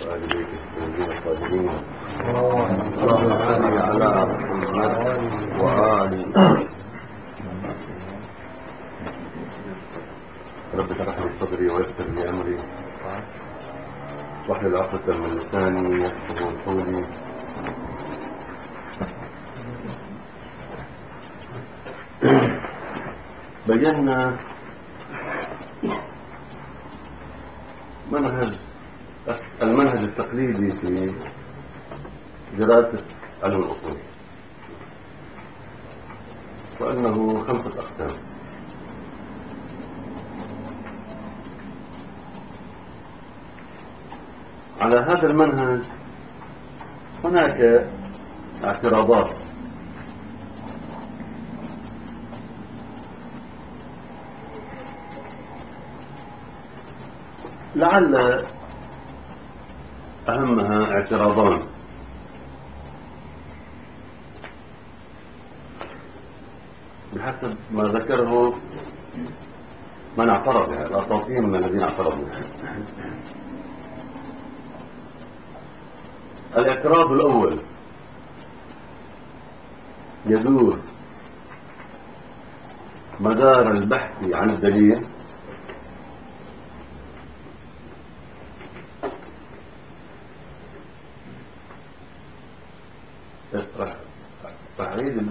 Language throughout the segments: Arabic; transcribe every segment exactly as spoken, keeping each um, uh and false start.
وآل بيته الطيبين الطاهرين اللهم صل على محمد وآل رب اشرح لي صدري ويسر لي أمري واحلل عقدة من لساني يفقهوا قولي. بينا منهج المنهج التقليدي في دراسة علم الأصول، وأنه خمسة أقسام. على هذا المنهج هناك اعتراضات لعل أهمها اعتراضان بحسب ما ذكره من اعترض، يعني الأساطين من الذين اعترضوا. الاعتراض الأول يدور مدار البحث عن الدليل راح أعيد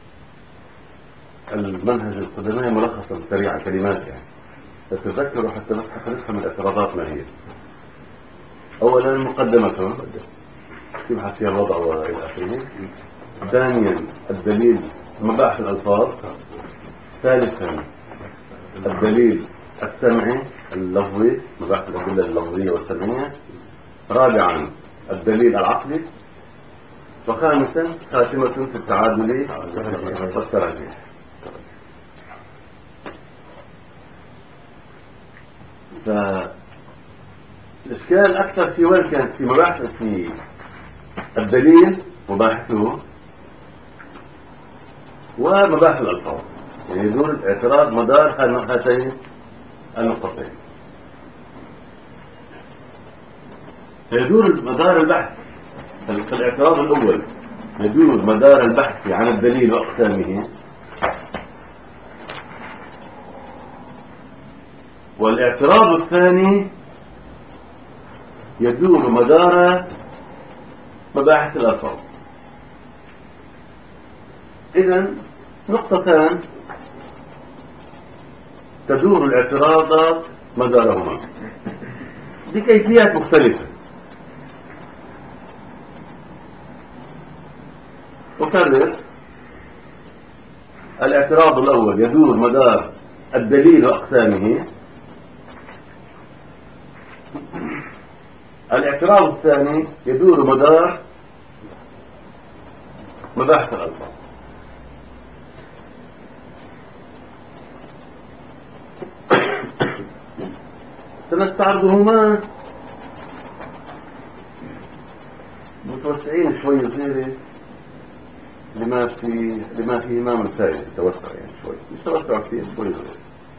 المنهج القدماء ملخصا سريعا كلمات يعني تتذكروا حتى بس حتى نفهم الاعتراضات ما هي. أولا مقدمة تبحث فيها الوضع وإلى آخره. ثانيا الدليل مباحث الألفاظ. ثالثا الدليل السمعي اللفظي، مباحث الأدلة اللفظية والسمعية. رابعا الدليل العقلي. وخامسا خاتمة في التعادل والتراجيح. فالإشكال الأكثر في وين كانت في مباحث في الدليل مباحثه ومباحث الألفاظ، يعني يدور الاعتراض مدار هاتين النقطتين. يدور مدار البحث في الاعتراض الأول يدور مدار البحث عن الدليل وأقسامه، والاعتراض الثاني يدور مدار مباحث الألفاظ. إذن نقطتان تدور الاعتراضات مدارهما بكيفيات مختلفة. أكرر، الاعتراض الأول يدور مدار الدليل وأقسامه. الاعتراض الثاني يدور مدار مباحث الألفاظ. سنستعرضهما متوسعين شوي غيره لما في لما فيهما من فائدة، توسع يعني شوي، مش توسع كثير، شوي غير.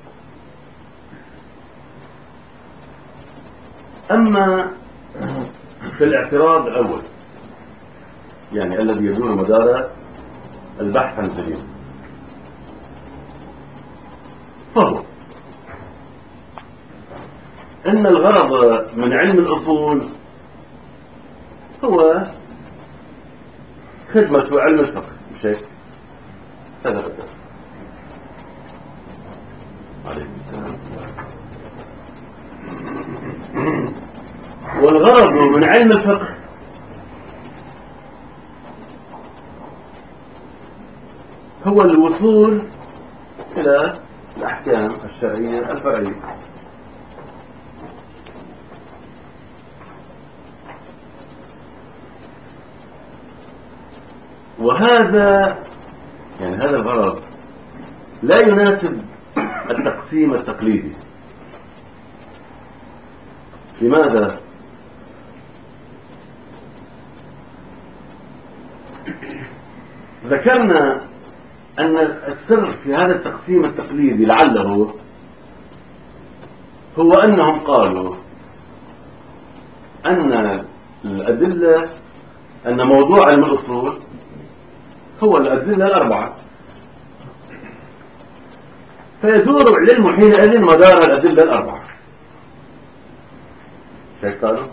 أما في الاعتراض الأول يعني الذي يدور مدار البحث عن الدليل، فهو أن الغرض من علم الأصول هو خدمة علم الفقه، مش هيك؟ هذا الأساس. عليكم السلام. والغرض من علم الفقه هو الوصول إلى الأحكام الشرعية الفرعية. وهذا يعني هذا الغرض لا يناسب التقسيم التقليدي. لماذا؟ ذكرنا أن السر في هذا التقسيم التقليدي لعله هو أنهم قالوا أن الأدلة أن موضوع علم الأصول هو الأدلة الأربعة، فيدور العلم حينئذ مدار الأدلة الأربعة. شيء قالوا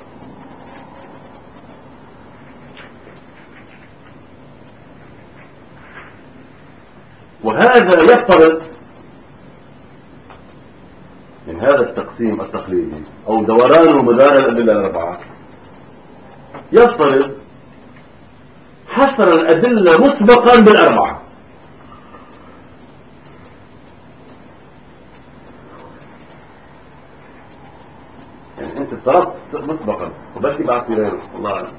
وهذا يفترض من هذا التقسيم التقليدي أو دوران مدار الأدلة الأربعة يفترض حصر الأدلة مسبقا بالأربعة. يعني أنت افترضت مسبقا وبس بعد في غيره، والله أعلم.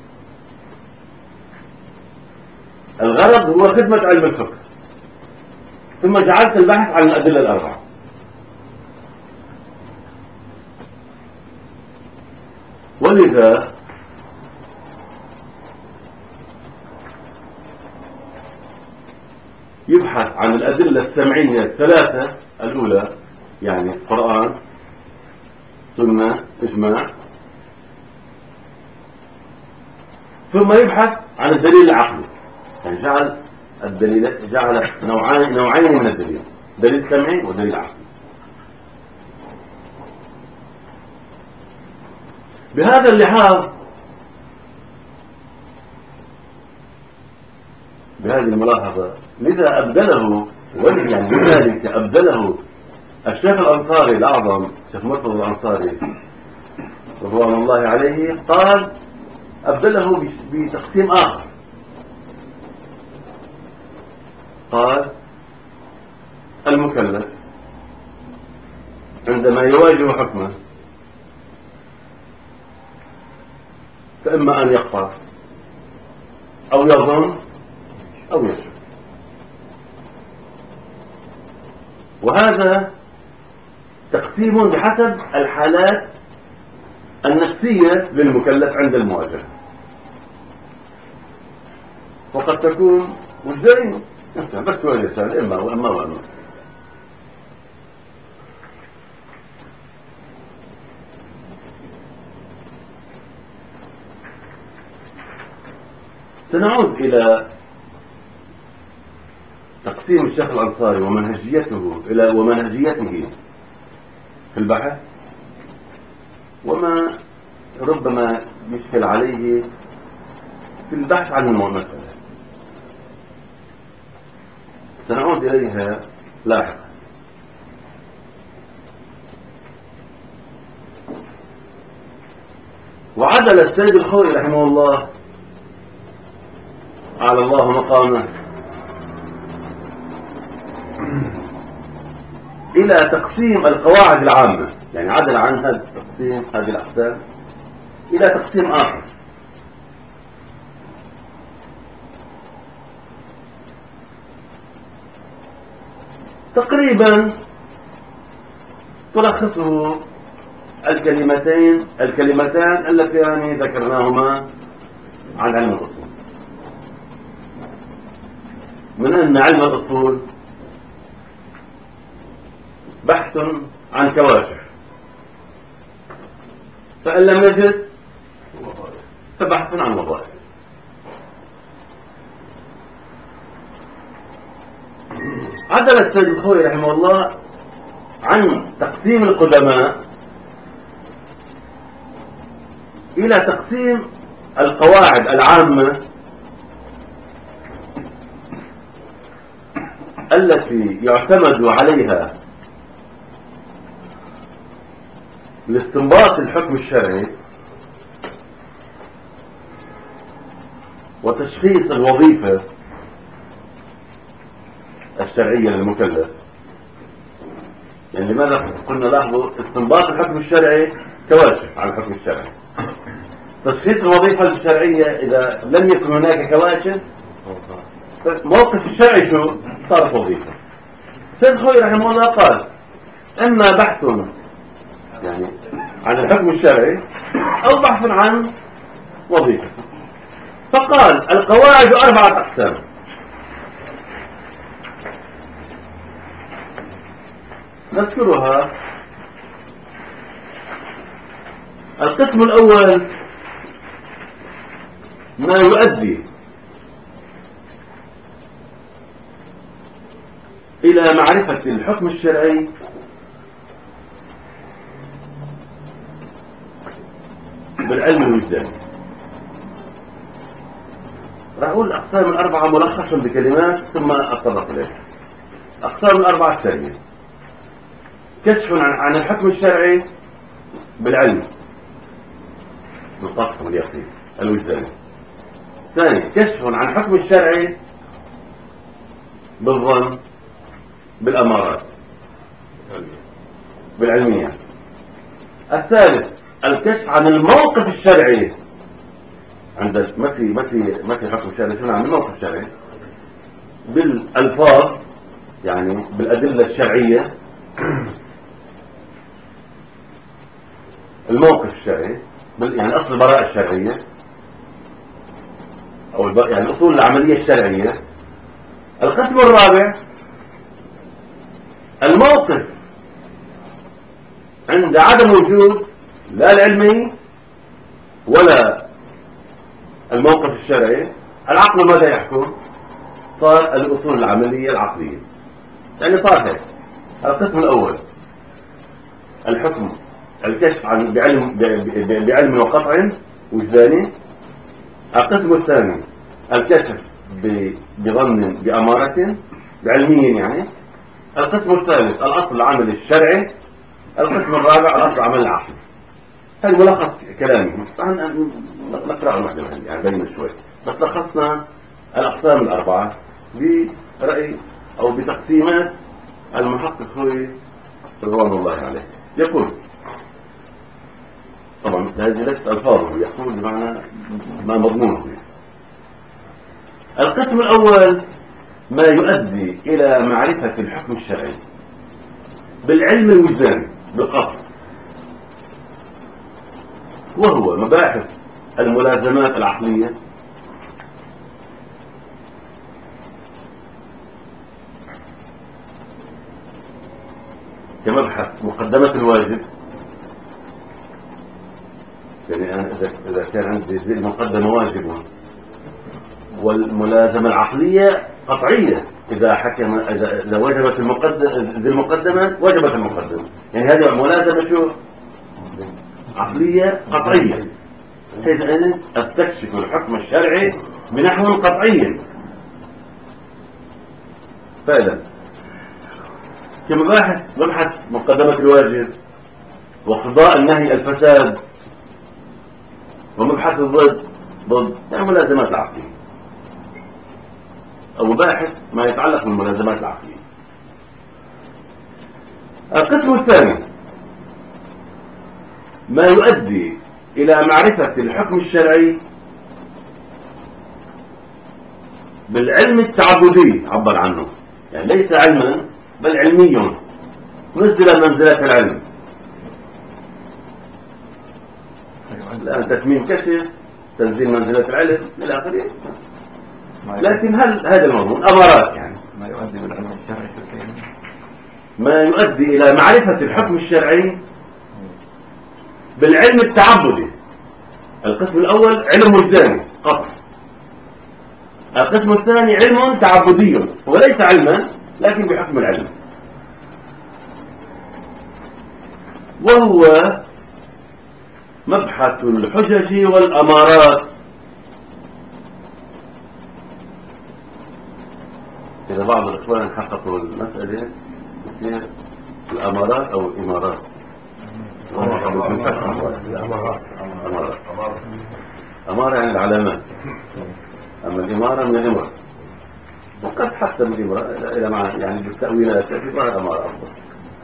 الغرض هو خدمة علم الفقه، ثم جعلت البحث عن الأدلة الأربعة. ولذا يبحث عن الأدلة السمعية الثلاثة الأولى، يعني قرآن، سنة، إجماع، ثم يبحث عن الدليل العقلي. يعني جعل الدليل جعل نوعين نوعين من الدليل، دليل سمعي ودليل عقلي. بهذا اللحاظ بهذه الملاحظة لذا أبدله يعني لذلك أبدله الشيخ الأنصاري الأعظم الشيخ مرتضى الأنصاري رضوان الله عليه، قال أبدله بتقسيم آخر. قال المكلف عندما يواجه حكمه فإما أن يقطع أو يظن أو يشك، وهذا تقسيم بحسب الحالات النفسية للمكلف عند المواجهة. وقد تكون وجدانية بس تواجه سهل إما وإما وإما. سنعود إلى تقسيم الشيخ الأنصاري ومنهجيته إلى ومنهجيته في البحث، وما ربما يشكل عليه في البحث عن المسألة. سنعود إليها لاحقا. وعدل السيد الخوئي رحمه الله على الله مقامه إلى تقسيم القواعد العامة، يعني عدل عن هذا التقسيم هذه الأقسام إلى تقسيم آخر. تقريبا تلخصه الكلمتين الكلمتان اللتان ذكرناهما عن علم الأصول، من أن علم الأصول بحث عن كواشف، فإن لم يجد فبحث عن وظائف. عدل السيد الخوئي رحمه الله عن تقسيم القدماء إلى تقسيم القواعد العامة التي يعتمد عليها لاستنباط الحكم الشرعي وتشخيص الوظيفة الشرعية للمكلف. يعني لماذا قلنا لاحظوا استنباط الحكم الشرعي كواشف عن الحكم الشرعي، تشخيص الوظيفة الشرعية إذا لم يكن هناك كواشف موقف الشرعي شو صارت وظيفة. السيد الخوئي رحمه الله قال إما بحث يعني عن الحكم الشرعي أو بحث عن وظيفة، فقال القواعد أربعة أقسام. نذكرها القسم الأول ما يؤدي إلى معرفة الحكم الشرعي بالعلم الوجداني. راح أقول الأقسام الأربعة ملخصا بكلمات ثم أتطرق إليها. الأقسام الأربعة التالية: كشف عن الحكم الشرعي بالعلم بالقطع واليقين الوجداني. ثاني، كشف عن الحكم الشرعي بالظن بالأمارات بالعلميات. الثالث، الكشف عن الموقف الشرعي عند ما في ما في ما في حكم شرعي، شنو عن الموقف الشرعي بالألفاظ، يعني بالأدلة الشرعية. الموقف الشرعي يعني أصل البراءة الشرعية أو يعني أصول العملية الشرعية. القسم الرابع، الموقف عند عدم وجود لا العلمي ولا الموقف الشرعي، العقل ماذا يحكم؟ صار الأصول العملية العقلية، يعني صار هيك. القسم الأول الحكم الكشف عن بعلم بعلم وقطع وجداني. القسم الثاني الكشف بظن بأمارة بعلميا يعني. القسم الثالث الأصل العملي الشرعي. القسم الرابع الأصل العملي العقلي. هذا ملخص كلامي، نقرأه واحدة واحدة يعني بين شوي، بس لخصنا الأقسام الأربعة برأي أو بتقسيمات المحقق خوي رضوان الله عليه. يقول طبعا هذه ليست ألفاظه، يقول بمعنى ما مضمونه. القسم الأول ما يؤدي إلى معرفة الحكم الشرعي بالعلم الوجداني بالقطع، وهو مباحث الملازمات العقلية كمبحث مقدمة الواجب. يعني أنا إذا كان عندي ذي المقدمة واجب والملازمة العقلية قطعية، إذا حكم إذا, إذا وجبت المقدمة ذي المقدمة وجبت المقدمة، يعني هذه ملازمة شو؟ عقلية قطعية. حيث أن أستكشف الحكم الشرعي بنحو قطعي. فعلا كمباحث مبحث مقدمة الواجب وقضاء النهي الفساد ومبحث الضد ضد يعني ملازمات العقلية أو مباحث ما يتعلق بالملازمات العقلية. القسم الثاني ما يؤدي إلى معرفة الحكم الشرعي بالعلم التعبدي، عبر عنه يعني ليس علما بل علمي نزل منزلة العلم. الآن تتميم كشف تنزيل منزلة العلم إلى آخره. لكن هل هذا المضمون أمارات يعني ما يؤدي بالعلم الشرعي ما يؤدي إلى معرفة الحكم الشرعي بالعلم التعبدي. القسم الأول علم وجداني قطع. القسم الثاني علم تعبدي وليس علما لكن بحكم العلم، وهو مبحث الحجج والأمارات. إذا بعض الإخوان حققوا المسألة يصير الأمارات أو الإمارات. الأمارات أمارة يعني العلامات، أما الإمارة من الإمارة، وقد حتى بالإمارة إلى معنى يعني بالتأويلات يعتبر الأمارة أفضل.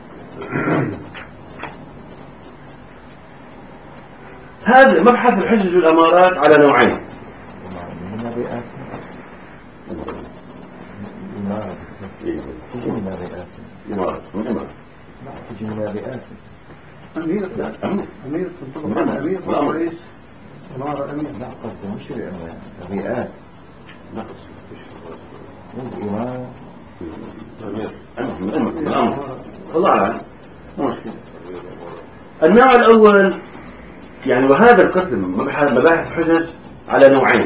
هذا مبحث الحجج والأمارات على نوعين. تجي من الرئاسة إمارة من إمارة لا تجي من الرئاسة أمير لا أمير أمير تنطبق على أمير الأمر رئيس إمارة أمير. لا قصدي مش الرئاسة نقص الإمارة أمير أمر من أمر من أمر الله أعلم مشكلة. النوع الأول يعني وهذا القسم مباحث الحجج على نوعين.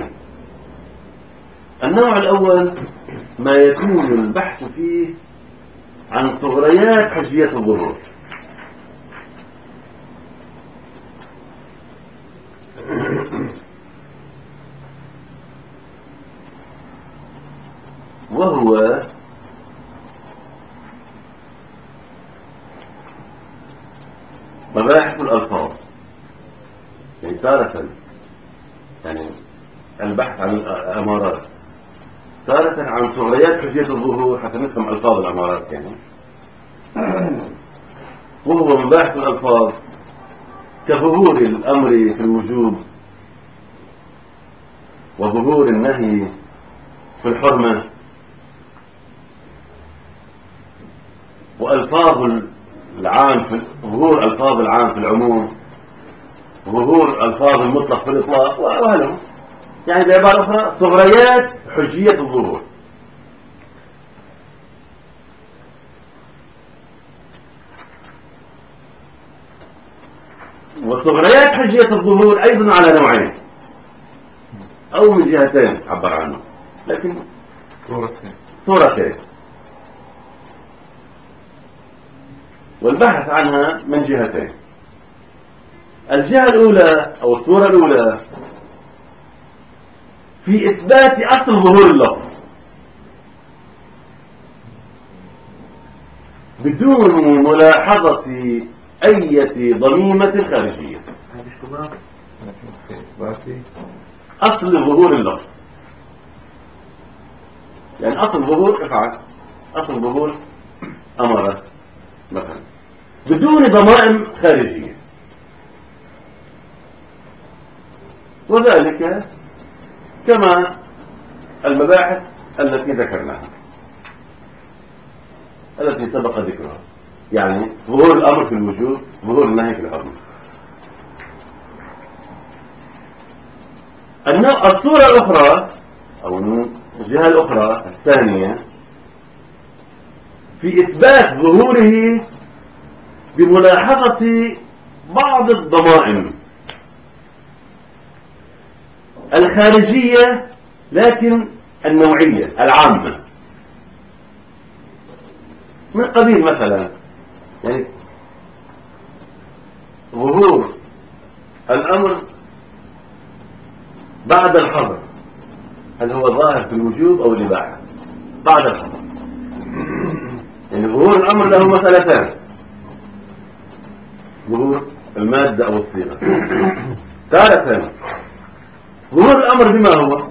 النوع الأول ما يكون البحث فيه عن صغريات حجية الظهور، وهو مباحث الألفاظ. يعني تارة يعني البحث عن الأمارات، تارة عن صغريات حجية الظهور حتى نفهم ألفاظ الأمارات يعني. وهو مباحث الألفاظ كظهور الأمر في الوجوب وظهور النهي في الحرمة، وألفاظ العام في ظهور ألفاظ العام في العموم، وظهور ألفاظ المطلق في الإطلاق، وهلم يعني بعبارة أخرى صغريات حجية الظهور. وصغريات حجية الظهور أيضا على نوعين أو من جهتين عبر عنه، لكن صورتين صورتين، والبحث عنها من جهتين. الجهة الأولى أو الصورة الأولى في إثبات أصل ظهور اللفظ بدون ملاحظة أي ضميمة خارجية. في إثباتي أصل ظهور اللفظ، يعني أصل ظهور افعل، أصل ظهور أمر مثلا، بدون ضمائم خارجية. وذلك كما المباحث التي ذكرناها التي سبق ذكرها، يعني ظهور الأمر في الوجوب، ظهور النهي في الحرمة. الصورة الأخرى أو الجهة الأخرى الثانية في إثبات ظهوره بملاحظة بعض الضمائم الخارجية لكن النوعية العامة، من قبيل مثلا يعني ظهور الأمر بعد الحظر، هل هو ظاهر في الوجوب أو الإباحة؟ بعد الحظر، يعني ظهور الأمر له مسألتان: ظهور المادة أو الصيغة. تارة ظهور الأمر بما هو،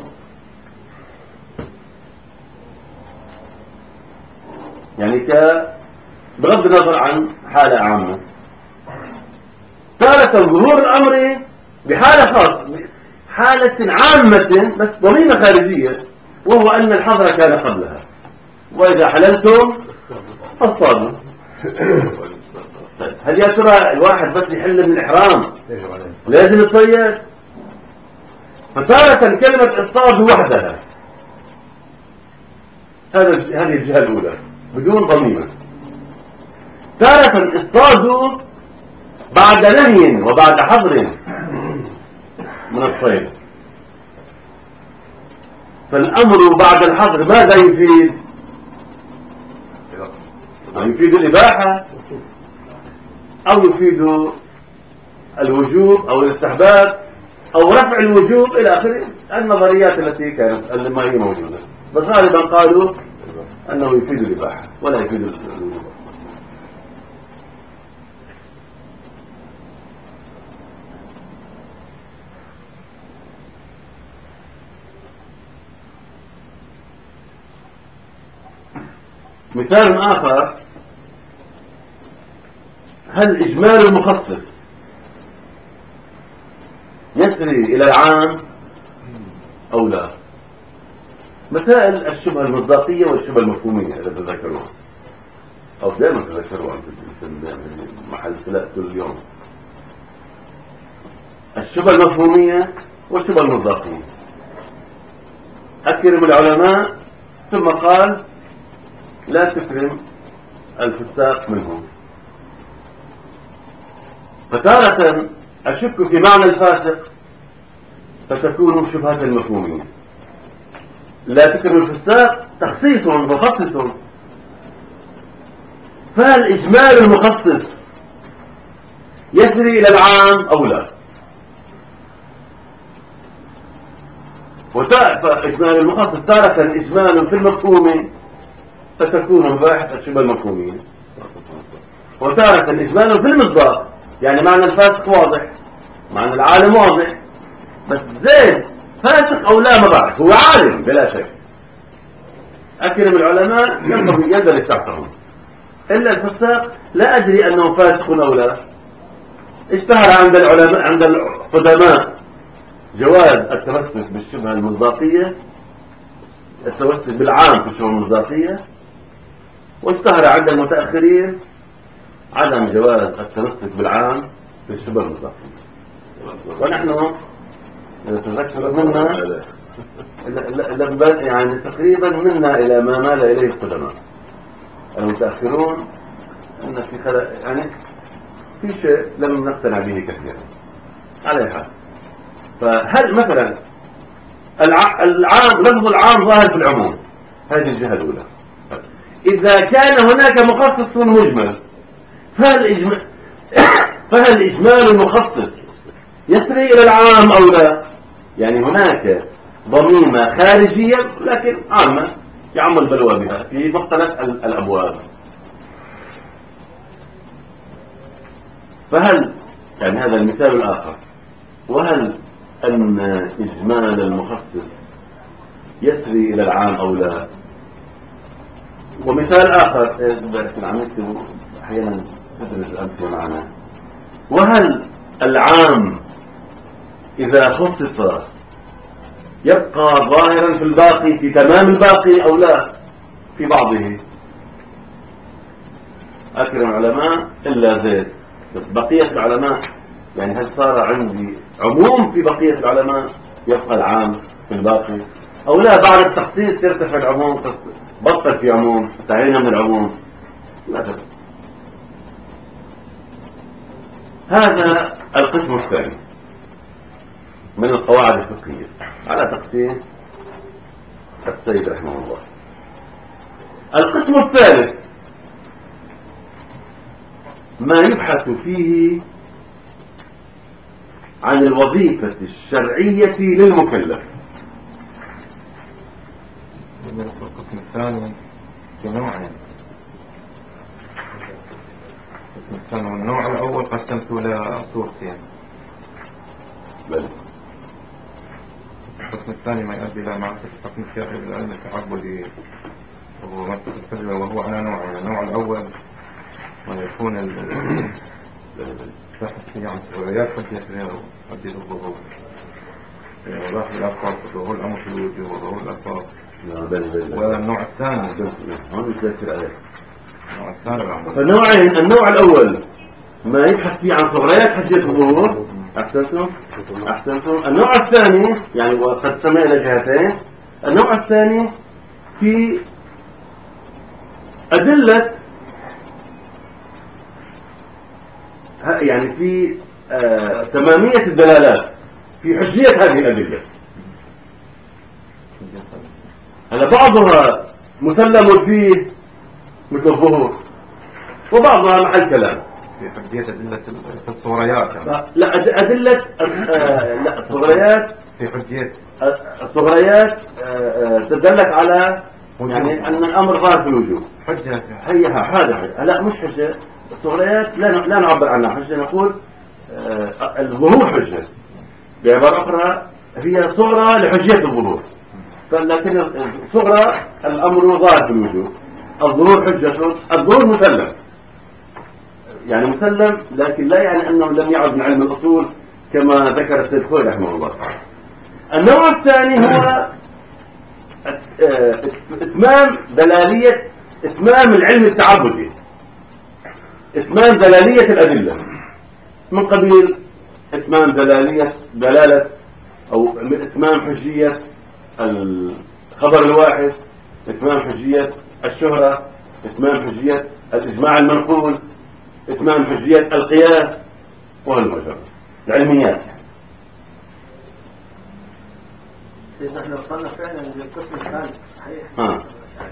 يعني ك بغض النظر عن حالة عامة. تارة ظهور الأمر بحالة خاصة، حالة عامة بس ضميمة خارجية، وهو أن الحظر كان قبلها، وإذا حللتم فاصطادوا. هل يا ترى الواحد بس يحل من الإحرام لازم يتصيد؟ فتارة كلمة اصطاد وحدها، هذا هذه الجهة الأولى بدون ضميمة. تارة اصطادوا بعد نهي وبعد حظر من الصيد، فالأمر بعد الحظر ماذا يفيد؟ يفيد الإباحة أو يفيد الوجوب أو الاستحباب أو رفع الوجوب إلى آخره، النظريات التي كانت ما هي موجودة، بس غالبا قالوا أنه يفيد الإباحة ولا يفيد الوجوب. مثال آخر: هل إجمال المخصص يسري إلى العام أو لا؟ مسائل الشبهة المصداقية والشبهة المفهومية إذا تذكروها، أو دائما تذكروها في محل ثلاثة اليوم. الشبهة المفهومية والشبهة المصداقية. أكرم العلماء ثم قال لا تكرم الفساق منهم. فتارة أشك في معنى الفاسق فتكون شبهة المفهومين. لا تكرم الفساق تخصيص وخصص، فهل إجمال المخصص يسري إلى العام أو لا؟ فإجمال المخصص تارة إجمال في المفهوم فتكون مباحث شبه المفهومين، وتارة إجمال في المصداق، يعني معنى الفاسق واضح، معنى العالم واضح، بس زين فاسق أو لا ما بعرف، هو عالم بلا شك. أكرم العلماء يقدر يستعصهم، إلا الفساق لا أدري أنه فاسق أو لا. اشتهر عند العلماء عند القدماء جواز التمسك بالشبهة المصداقية، التمسك بالعام في الشبهة المصداقية، واشتهر عند المتأخرين عدم جواز التمسك بالعام في الشبهة المصداقية. ونحن نتذكر منا يعني تقريبا منا إلى ما مال إليه القدماء. المتأخرون أن في خلق يعني في شيء لم نقتنع به كثيرا على حال. فهل مثلا العام، لفظ العام ظاهر في العموم، هذه الجهة الأولى. إذا كان هناك مخصص مجمل فهل إجمال فهل إجمال المخصص يسري إلى العام أو لا؟ يعني هناك ضميمة خارجية لكن عامة يعم البلوى بها في مختلف الأبواب. فهل يعني هذا المثال الآخر، وهل أن إجمال المخصص يسري إلى العام أو لا؟ ومثال آخر لكن عم نكتب أحيانا تدرج الأمثلة معنا، وهل العام إذا خصص يبقى ظاهرا في الباقي في تمام الباقي أو لا في بعضه؟ أكرم العلماء إلا زيد، بقية العلماء يعني هل صار عندي عموم في بقية العلماء يبقى العام في الباقي أو لا؟ بعد التخصيص يرتفع العموم، بطل في عموم، انتهينا من العموم. لا تبقى. هذا القسم الثاني من القواعد الفقهية على تقسيم السيد رحمه الله. القسم الثالث ما يبحث فيه عن الوظيفة الشرعية للمكلف. القسم الثاني في نوعين. القسم الثاني والنوع الأول قسمته إلى صورتين. بل القسم الثاني ما يؤدي إلى معرفة الحكم الشرعي بالعلم التعبدي، وهو منطق الفجوة، وهو على نوعين. النوع الأول ما يكون البحث فيه عن سؤاليات حجية غيره حجية الظهور، وضاح الألفاظ وظهور الأمر في الوجوه وظهور الألفاظ. والنوع الثاني فالنوعين، النوع الأول ما يبحث فيه عن صغريات حجية الظهور. أحسنتم أحسنتم النوع الثاني يعني وقد سمع إلى جهتين. النوع الثاني في أدلة يعني في آه تمامية الدلالات في حجية هذه الأدلة. هذا بعضها مسلم فيه مثل الظهور، وبعضها محل كلام في حجية أدلة الصغريات. لا أدلة آه لا الصغريات في حجية الصغريات آه تدلت على يعني أن الأمر ظاهر في الوجوه. حجة هي هذا لا مش حجة. الصغريات لا لا نعبر عنها حجة، نقول آه الظهور حجة. بعبارة أخرى هي صغرى لحجية الظهور، لكن صغرى الأمر ظاهر في الوجوه. الظهور حجة، الظهور مسلم يعني مسلم، لكن لا يعني أنه لم يعد من علم الأصول كما ذكر السيد خوي رحمه الله. النوع الثاني هو إتمام دلالية إتمام العلم التعبدي، إتمام دلالية الأدلة من قبيل إتمام دلالية دلالة أو إتمام حجية الخبر الواحد، إتمام حجية الشهرة، إتمام حجية الإجماع المنقول، إتمام حجية القياس وهالمجرد. العلميات. احنا وصلنا فعلا للقسم الثالث صحيح. ها.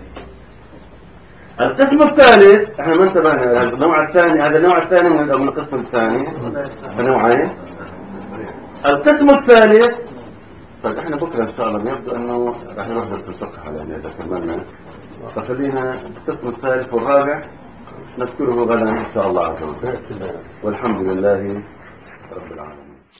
القسم الثالث احنا ما انتبهنا، النوع الثاني هذا النوع الثاني من من القسم الثاني نوعين. القسم الثالث طيب احنا بكره ان شاء الله يبدو انه راح نروح درس الفقه على اذا كملنا، فخلينا القسم الثالث والرابع نذكره غدا ان شاء الله عز وجل، والحمد لله رب العالمين.